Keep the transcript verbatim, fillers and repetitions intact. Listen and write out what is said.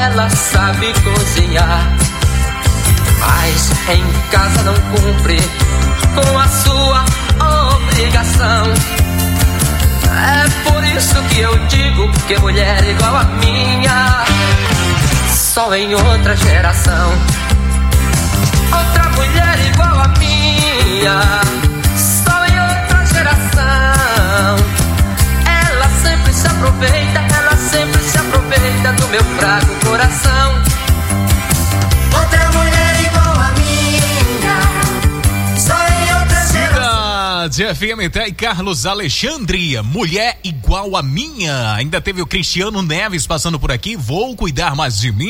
ela sabe cozinhar, mas em casa não cumpre com a sua obrigação. É por isso que eu digo que mulher igual a minha, só em outra geração. Outra mulher igual a minha, só em outra geração. Ela sempre se aproveita, ela sempre se aproveita do meu fraco coração. Outra mulher igual a minha, só em outra geração. Cidade F M e Carlos Alexandre, mulher igual a minha. Ainda teve o Cristiano Neves passando por aqui. Vou cuidar mais de mim.